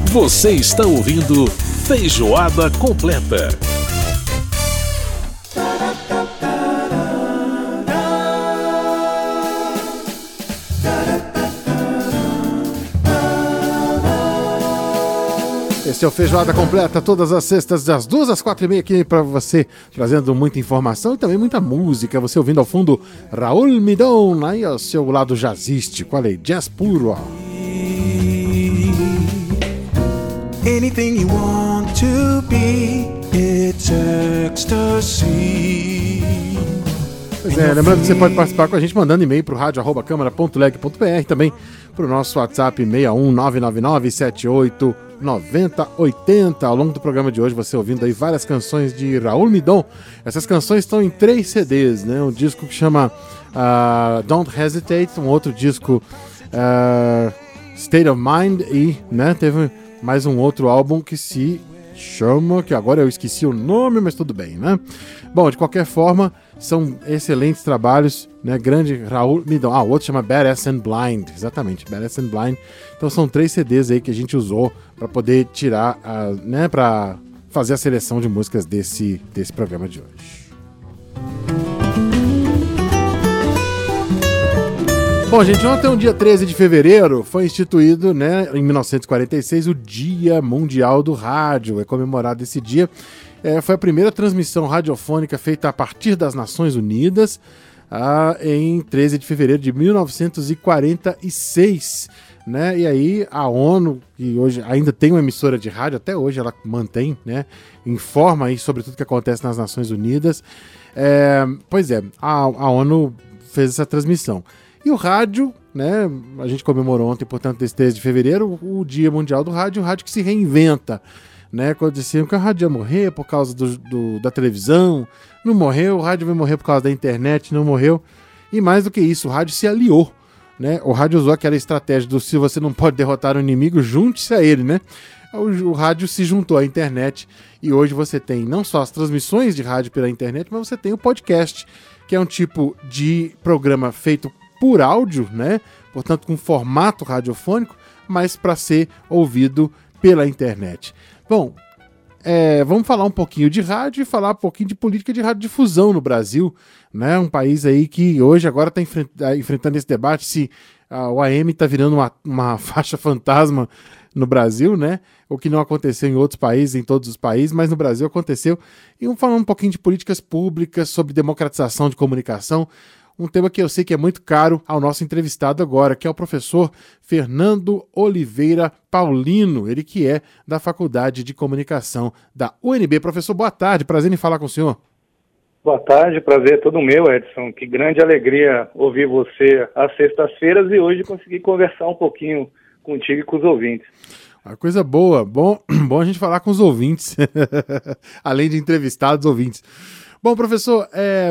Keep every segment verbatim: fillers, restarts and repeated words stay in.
Você está ouvindo Feijoada Completa. Esse é o Feijoada Completa, todas as sextas, das duas às quatro e meia, aqui para você, trazendo muita informação e também muita música. Você ouvindo ao fundo Raul Midon, aí ao seu lado jazzístico, olha aí, jazz puro, ó. Anything you want to be, it's ecstasy. Pois é, lembrando que você pode participar com a gente mandando e-mail para o rádio arroba câmara ponto leg ponto br, também para o nosso WhatsApp seis um nove nove nove sete oito nove zero oito zero. Ao longo do programa de hoje você ouvindo aí várias canções de Raul Midon. Essas canções estão em três C Ds, né? Um disco que chama uh, Don't Hesitate, um outro disco uh, State of Mind e, né, teve mais um outro álbum que se chama, que agora eu esqueci o nome, mas tudo bem, né? Bom, de qualquer forma, são excelentes trabalhos, né? Grande Raul Midon. Ah, o outro chama Badass and Blind, exatamente, Badass and Blind. Então são três C Ds aí que a gente usou para poder tirar, uh, né, para fazer a seleção de músicas desse, desse programa de hoje. Bom, gente, ontem, dia treze de fevereiro, foi instituído, né, em mil novecentos e quarenta e seis, o Dia Mundial do Rádio. É comemorado esse dia. É, foi a primeira transmissão radiofônica feita a partir das Nações Unidas, ah, em treze de fevereiro de mil novecentos e quarenta e seis. Né? E aí a ONU, que hoje ainda tem uma emissora de rádio, até hoje ela mantém, né, informa aí sobre tudo que acontece nas Nações Unidas. É, pois é, a, a ONU fez essa transmissão. E o rádio, né, a gente comemorou ontem, portanto, desse treze de fevereiro, o Dia Mundial do Rádio, o rádio que se reinventa, né, quando diziam que o rádio ia morrer por causa do, do, da televisão, não morreu, o rádio vai morrer por causa da internet, não morreu, e mais do que isso, o rádio se aliou, né, o rádio usou aquela estratégia do se você não pode derrotar o inimigo, junte-se a ele, né, o, o rádio se juntou à internet, e hoje você tem não só as transmissões de rádio pela internet, mas você tem o podcast, que é um tipo de programa feito por áudio, né? Portanto, com formato radiofônico, mas para ser ouvido pela internet. Bom, é, vamos falar um pouquinho de rádio e falar um pouquinho de política de radiodifusão no Brasil, né? Um país aí que hoje agora está enfrent, enfrentando esse debate se uh, o A M está virando uma, uma faixa fantasma no Brasil, né? O que não aconteceu em outros países, em todos os países, mas no Brasil aconteceu. E vamos falar um pouquinho de políticas públicas, sobre democratização de comunicação, um tema que eu sei que é muito caro ao nosso entrevistado agora, que é o professor Fernando Oliveira Paulino, ele que é da Faculdade de Comunicação da U N B. Professor, boa tarde, prazer em falar com o senhor. Boa tarde, prazer é todo meu, Edson. Que grande alegria ouvir você às sextas-feiras e hoje conseguir conversar um pouquinho contigo e com os ouvintes. Uma coisa boa, bom, bom a gente falar com os ouvintes, além de entrevistados, ouvintes. Bom, professor, é...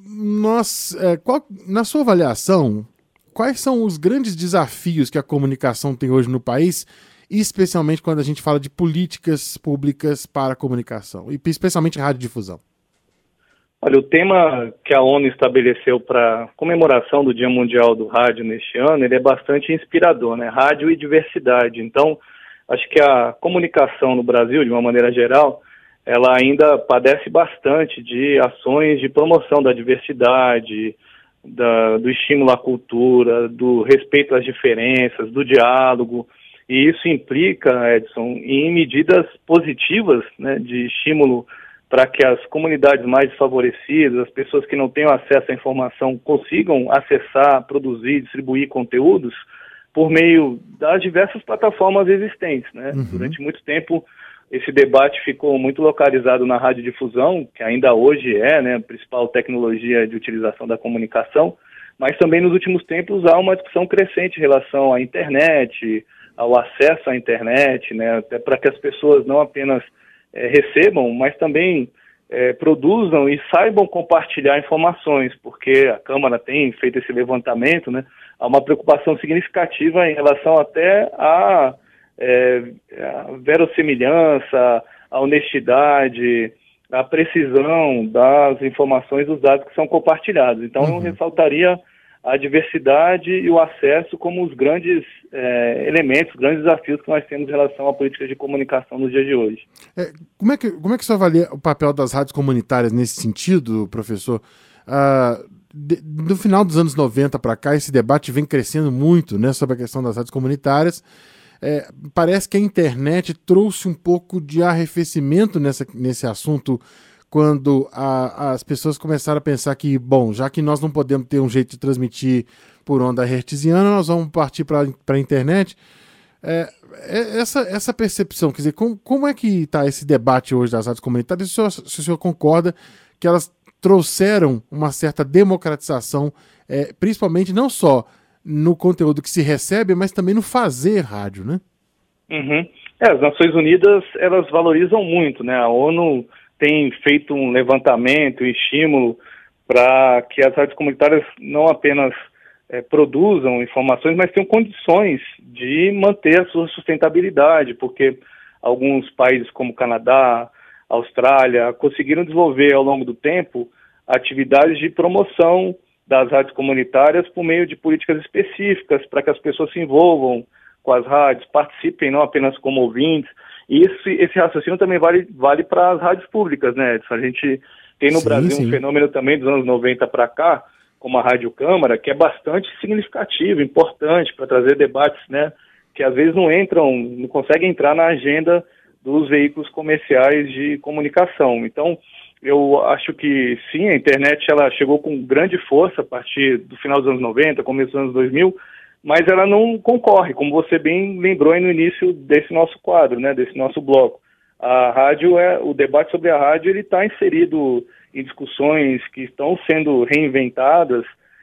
Nós, é, qual, na sua avaliação, quais são os grandes desafios que a comunicação tem hoje no país, especialmente quando a gente fala de políticas públicas para a comunicação, e especialmente radiodifusão? Olha, o tema que a ONU estabeleceu para a comemoração do Dia Mundial do Rádio neste ano, ele é bastante inspirador, né? Rádio e diversidade. Então, acho que a comunicação no Brasil, de uma maneira geral, ela ainda padece bastante de ações de promoção da diversidade, da, do estímulo à cultura, do respeito às diferenças, do diálogo, e isso implica, Edson, em medidas positivas, né, de estímulo para que as comunidades mais desfavorecidas, as pessoas que não tenham acesso à informação, consigam acessar, produzir, distribuir conteúdos por meio das diversas plataformas existentes, né? Uhum. Durante muito tempo, esse debate ficou muito localizado na radiodifusão, que ainda hoje é, né, a principal tecnologia de utilização da comunicação, mas também nos últimos tempos há uma discussão crescente em relação à internet, ao acesso à internet, né, até para que as pessoas não apenas é, recebam, mas também é, produzam e saibam compartilhar informações, porque a Câmara tem feito esse levantamento, né, há uma preocupação significativa em relação até a É, a verossimilhança, a honestidade, a precisão das informações, dos dados que são compartilhados. Então, uhum. eu ressaltaria a diversidade e o acesso como os grandes é, elementos, os grandes desafios que nós temos em relação à política de comunicação nos dias de hoje. É, como é que, como é que você avalia o papel das rádios comunitárias nesse sentido, professor? Ah, de, no final dos anos noventa para cá, esse debate vem crescendo muito, né, sobre a questão das rádios comunitárias. É, parece que a internet trouxe um pouco de arrefecimento nessa, nesse assunto, quando a, as pessoas começaram a pensar que, bom, já que nós não podemos ter um jeito de transmitir por onda hertziana, nós vamos partir para a internet. É, essa, essa percepção, quer dizer, como, como é que está esse debate hoje das rádios comunitárias? Se o, senhor, se o senhor concorda que elas trouxeram uma certa democratização, é, principalmente não só no conteúdo que se recebe, mas também no fazer rádio, né? Uhum. É, as Nações Unidas, elas valorizam muito, né? A ONU tem feito um levantamento, um estímulo para que as rádios comunitárias não apenas é, produzam informações, mas tenham condições de manter a sua sustentabilidade, porque alguns países como Canadá, Austrália, conseguiram desenvolver ao longo do tempo atividades de promoção das rádios comunitárias por meio de políticas específicas para que as pessoas se envolvam com as rádios, participem não apenas como ouvintes. E esse, esse raciocínio também vale, vale para as rádios públicas, né, Edson? A gente tem no sim, Brasil sim. um fenômeno também dos anos noventa para cá, como a Rádio Câmara, que é bastante significativo, importante para trazer debates, né, que às vezes não entram, não conseguem entrar na agenda dos veículos comerciais de comunicação. Então, eu acho que sim, a internet ela chegou com grande força a partir do final dos anos noventa, começo dos anos dois mil, mas ela não concorre, como você bem lembrou aí no início desse nosso quadro, né, desse nosso bloco. A rádio, é, o debate sobre a rádio, ele está inserido em discussões que estão sendo reinventadas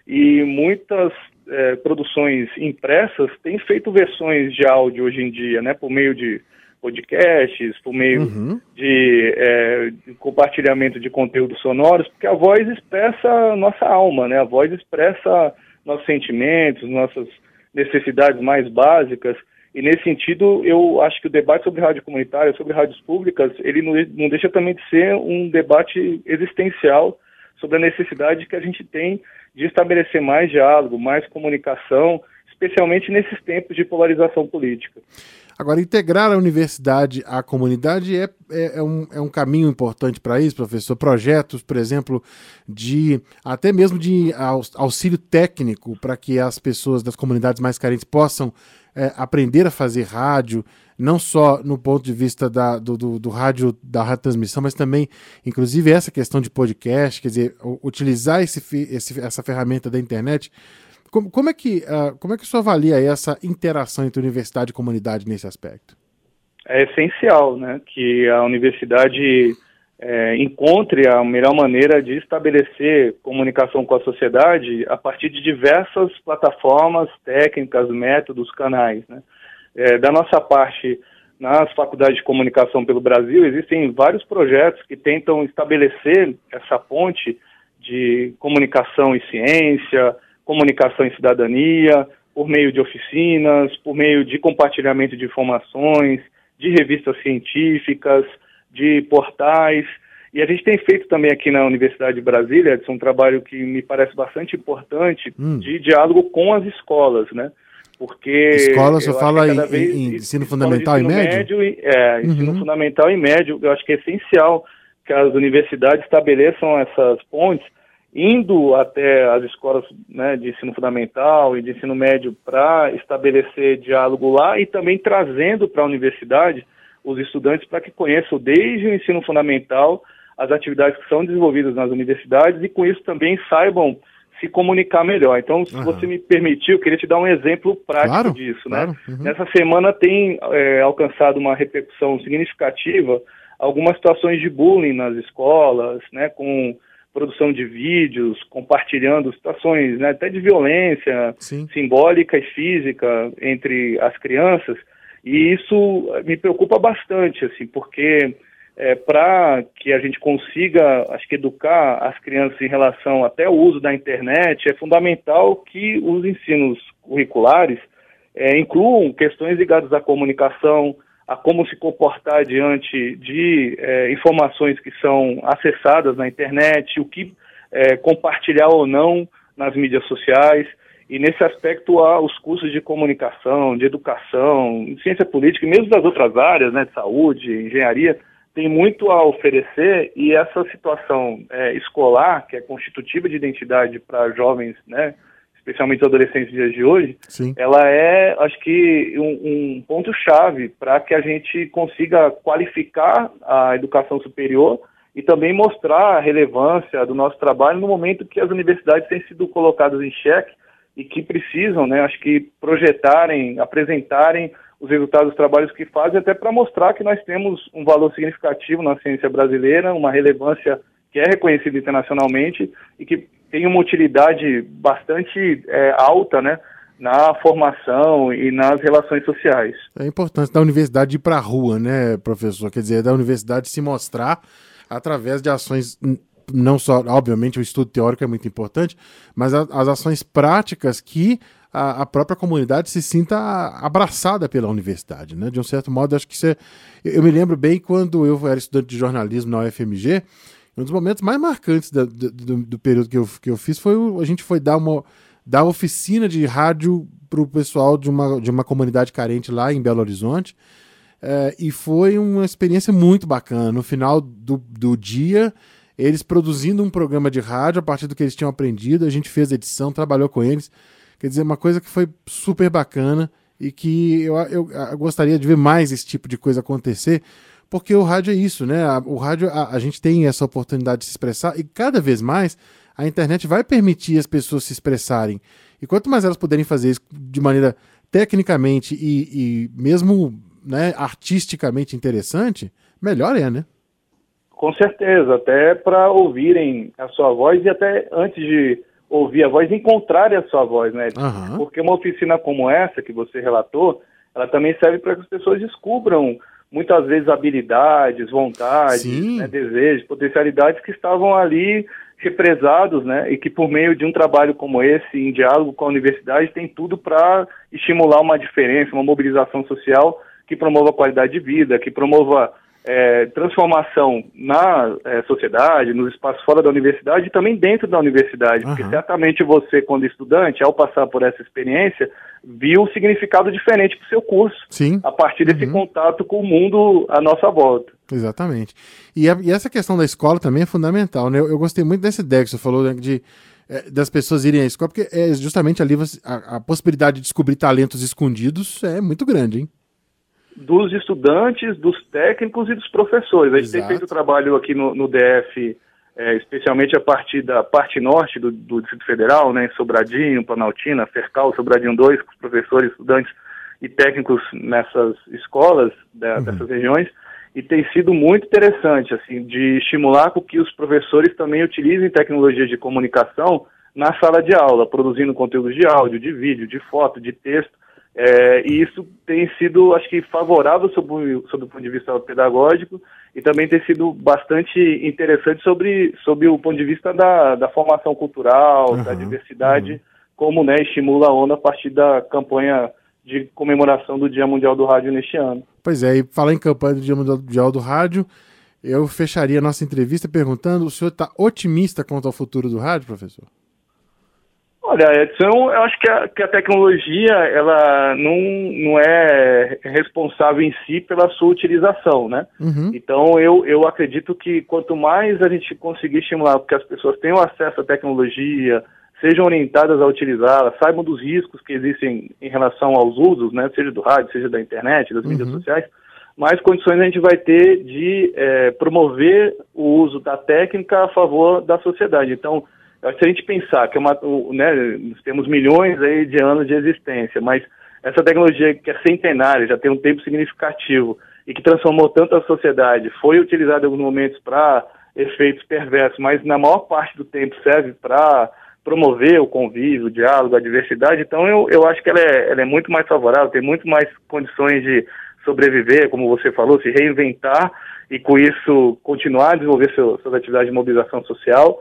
e muitas é, produções impressas têm feito versões de áudio hoje em dia, né, por meio de podcasts, por meio uhum. de, é, de compartilhamento de conteúdos sonoros, porque a voz expressa a nossa alma, né, a voz expressa nossos sentimentos, nossas necessidades mais básicas, e nesse sentido eu acho que o debate sobre rádio comunitária, sobre rádios públicas, ele não, não deixa também de ser um debate existencial sobre a necessidade que a gente tem de estabelecer mais diálogo, mais comunicação, especialmente nesses tempos de polarização política. Agora, integrar a universidade à comunidade é, é, é, um, é um caminho importante para isso, professor? Projetos, por exemplo, de até mesmo de auxílio técnico para que as pessoas das comunidades mais carentes possam é, aprender a fazer rádio, não só no ponto de vista da, do, do, do rádio, da rádio transmissão, mas também, inclusive, essa questão de podcast, quer dizer, utilizar esse, esse, essa ferramenta da internet. Como, como, é que, uh, como é que o senhor avalia essa interação entre universidade e comunidade nesse aspecto? É essencial, né, que a universidade é, encontre a melhor maneira de estabelecer comunicação com a sociedade a partir de diversas plataformas, técnicas, métodos, canais, né? É, da nossa parte, nas faculdades de comunicação pelo Brasil, existem vários projetos que tentam estabelecer essa ponte de comunicação e ciência, comunicação e cidadania, por meio de oficinas, por meio de compartilhamento de informações, de revistas científicas, de portais. E a gente tem feito também aqui na Universidade de Brasília, Edson, um trabalho que me parece bastante importante, hum. de diálogo com as escolas, né? Porque... Escola, você fala em, em ensino fundamental e médio? médio é, uhum. ensino fundamental e médio. Eu acho que é essencial que as universidades estabeleçam essas pontes, indo até as escolas, né, de ensino fundamental e de ensino médio para estabelecer diálogo lá e também trazendo para a universidade os estudantes para que conheçam desde o ensino fundamental as atividades que são desenvolvidas nas universidades e com isso também saibam se comunicar melhor. Então, se uhum. você me permitir, eu queria te dar um exemplo prático claro, disso. Claro. Né? Uhum. Nessa semana tem é, alcançado uma repercussão significativa algumas situações de bullying nas escolas, né, com produção de vídeos, compartilhando situações, né, até de violência Sim. simbólica e física entre as crianças, e isso me preocupa bastante, assim, porque é, para que a gente consiga, acho que educar as crianças em relação até ao uso da internet, é fundamental que os ensinos curriculares é, incluam questões ligadas à comunicação, a como se comportar diante de é, informações que são acessadas na internet, o que é, compartilhar ou não nas mídias sociais, e nesse aspecto há os cursos de comunicação, de educação, de ciência política, e mesmo das outras áreas, né, de saúde, engenharia, tem muito a oferecer, e essa situação é, escolar, que é constitutiva de identidade para jovens, né, especialmente os adolescentes dos dias de hoje, Sim. ela é, acho que, um, um ponto-chave para que a gente consiga qualificar a educação superior e também mostrar a relevância do nosso trabalho no momento que as universidades têm sido colocadas em xeque e que precisam, né, acho que, projetarem, apresentarem os resultados dos trabalhos que fazem, até para mostrar que nós temos um valor significativo na ciência brasileira, uma relevância que é reconhecida internacionalmente e que tem uma utilidade bastante é, alta, né, na formação e nas relações sociais. É a importância da universidade ir para a rua, né, professor? Quer dizer, da universidade se mostrar através de ações, não só, obviamente, o estudo teórico é muito importante, mas a, as ações práticas que a, a própria comunidade se sinta abraçada pela universidade, né? De um certo modo, acho que isso é... Eu me lembro bem quando eu era estudante de jornalismo na U F M G, um dos momentos mais marcantes da, do, do, do período que eu, que eu fiz foi o, a gente foi dar uma dar oficina de rádio para o pessoal de uma, de uma comunidade carente lá em Belo Horizonte, é, e foi uma experiência muito bacana. No final do, do dia, eles produzindo um programa de rádio a partir do que eles tinham aprendido, a gente fez a edição, trabalhou com eles. Quer dizer, uma coisa que foi super bacana e que eu, eu, eu gostaria de ver mais esse tipo de coisa acontecer, porque o rádio é isso, né? O rádio, a, a gente tem essa oportunidade de se expressar e cada vez mais a internet vai permitir as pessoas se expressarem. E quanto mais elas puderem fazer isso de maneira tecnicamente e, e mesmo, né, artisticamente interessante, melhor é, né? Com certeza, até para ouvirem a sua voz e até antes de ouvir a voz, encontrarem a sua voz, né? Uhum. Porque uma oficina como essa que você relatou, ela também serve para que as pessoas descubram muitas vezes habilidades, vontades, né, desejos, potencialidades que estavam ali represados, né, e que por meio de um trabalho como esse, em diálogo com a universidade, tem tudo para estimular uma diferença, uma mobilização social que promova a qualidade de vida, que promova é, transformação na é, sociedade, nos espaços fora da universidade e também dentro da universidade, uhum. porque certamente você, quando estudante, ao passar por essa experiência, viu um significado diferente para o seu curso, Sim. a partir desse uhum. contato com o mundo à nossa volta. Exatamente. E, a, e essa questão da escola também é fundamental, né? Eu, eu gostei muito dessa ideia que você falou, né, de, é, das pessoas irem à escola, porque é justamente ali você, a, a possibilidade de descobrir talentos escondidos é muito grande, hein? Dos estudantes, dos técnicos e dos professores. A gente Exato. tem feito trabalho aqui no, no D F, é, especialmente a partir da parte norte do, do Distrito Federal, né, em Sobradinho, Planaltina, Fercal, Sobradinho dois, com os professores, estudantes e técnicos nessas escolas, da, uhum. dessas regiões, e tem sido muito interessante, assim, de estimular com que os professores também utilizem tecnologias de comunicação na sala de aula, produzindo conteúdos de áudio, de vídeo, de foto, de texto. É, e isso tem sido, acho que, favorável sob, sob o ponto de vista pedagógico e também tem sido bastante interessante sobre, sobre o ponto de vista da, da formação cultural, uhum, da diversidade, uhum. como, né, estimula a ONU a partir da campanha de comemoração do Dia Mundial do Rádio neste ano. Pois é, e falar em campanha do Dia Mundial do Rádio, eu fecharia a nossa entrevista perguntando: o senhor está otimista quanto ao futuro do rádio, professor? Olha, Edson, eu acho que a, que a tecnologia, ela não, não é responsável em si pela sua utilização, né? Uhum. Então, eu, eu acredito que quanto mais a gente conseguir estimular que as pessoas tenham acesso à tecnologia, sejam orientadas a utilizá-la, saibam dos riscos que existem em relação aos usos, né? Seja do rádio, seja da internet, das uhum. mídias sociais, mais condições a gente vai ter de é, promover o uso da técnica a favor da sociedade. Então, se a gente pensar que é uma, né, nós temos milhões aí de anos de existência, mas essa tecnologia que é centenária, já tem um tempo significativo e que transformou tanto a sociedade, foi utilizada em alguns momentos para efeitos perversos, mas na maior parte do tempo serve para promover o convívio, o diálogo, a diversidade. Então eu, eu acho que ela é, ela é muito mais favorável, tem muito mais condições de sobreviver, como você falou, se reinventar e com isso continuar a desenvolver seu, suas atividades de mobilização social,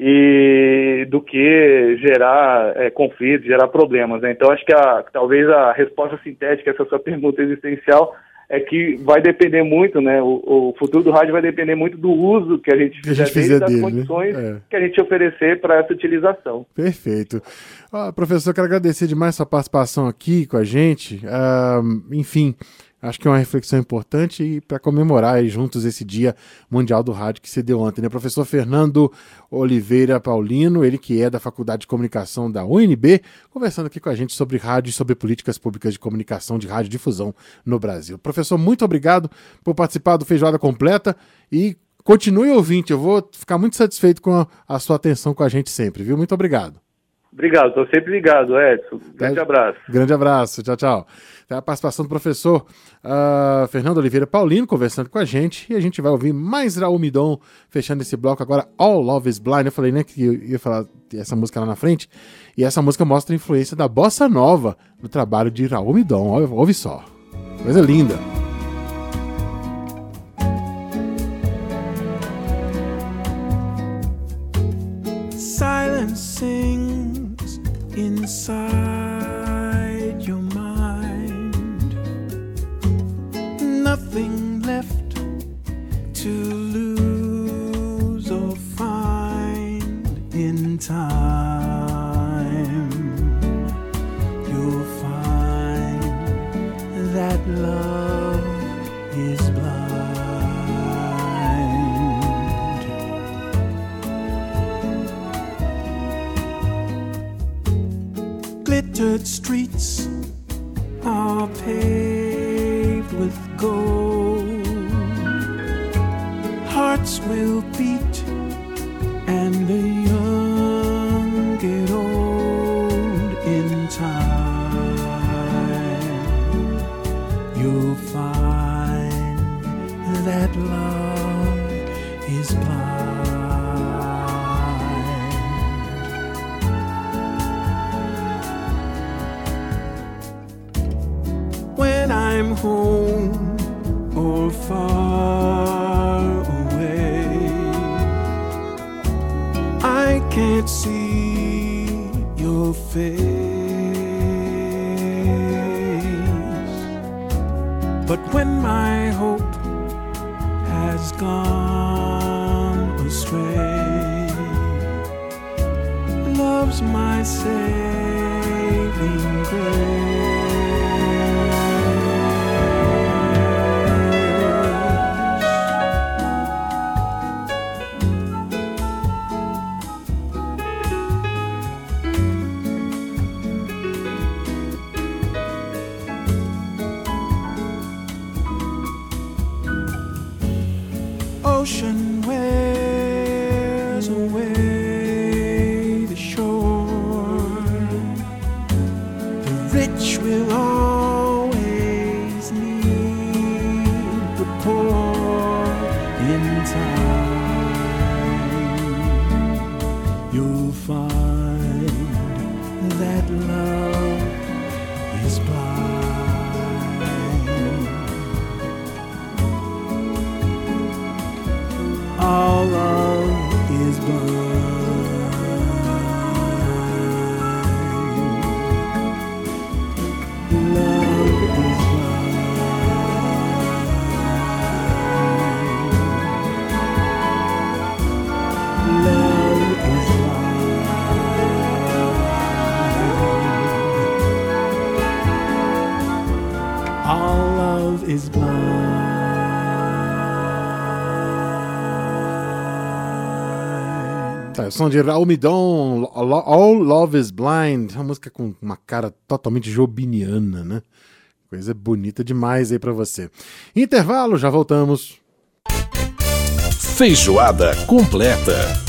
e do que gerar é, conflitos, gerar problemas, né? Então, acho que a, talvez a resposta sintética a essa sua pergunta existencial é que vai depender muito, né? O, o futuro do rádio vai depender muito do uso que a gente que a gente fizer dele, das dele, condições né? É. que a gente oferecer para essa utilização. Perfeito. Ah, professor, quero agradecer demais sua participação aqui com a gente. Ah, enfim, acho que é uma reflexão importante e para comemorar aí juntos esse Dia Mundial do Rádio que se deu ontem, né? Professor Fernando Oliveira Paulino, ele que é da Faculdade de Comunicação da U N B, conversando aqui com a gente sobre rádio e sobre políticas públicas de comunicação de radiodifusão no Brasil. Professor, muito obrigado por participar do Feijoada Completa e continue ouvinte, eu vou ficar muito satisfeito com a, a sua atenção com a gente sempre, viu? Muito obrigado. Obrigado, estou sempre ligado, Edson. Grande abraço. Grande abraço, tchau, tchau. Tem a participação do professor uh, Fernando Oliveira Paulino conversando com a gente e a gente vai ouvir mais Raul Midon fechando esse bloco agora, All Love is Blind. Eu falei, né, que eu ia falar essa música lá na frente e essa música mostra a influência da bossa nova no trabalho de Raul Midon. Ouve, ouve só, coisa linda. Silence sings inside your mind. Nothing left to lose or find in time. You'll find that love is blind. Glittered streets are paved with gold. Hearts will beat and the young get old in time. You'll find that love is blind. When I'm home or far away, I can't see your face, but when my hope has gone astray, love's my saving grace. Ocean wears away the shore. The rich will always need the poor in time. You'll find that love is blind. All love is blind. Love is blind. Love is blind. All love is blind. O som de Raul Midon, All Love is Blind, uma música com uma cara totalmente jobiniana, né? Coisa bonita demais aí pra você. Intervalo, já voltamos. Feijoada completa.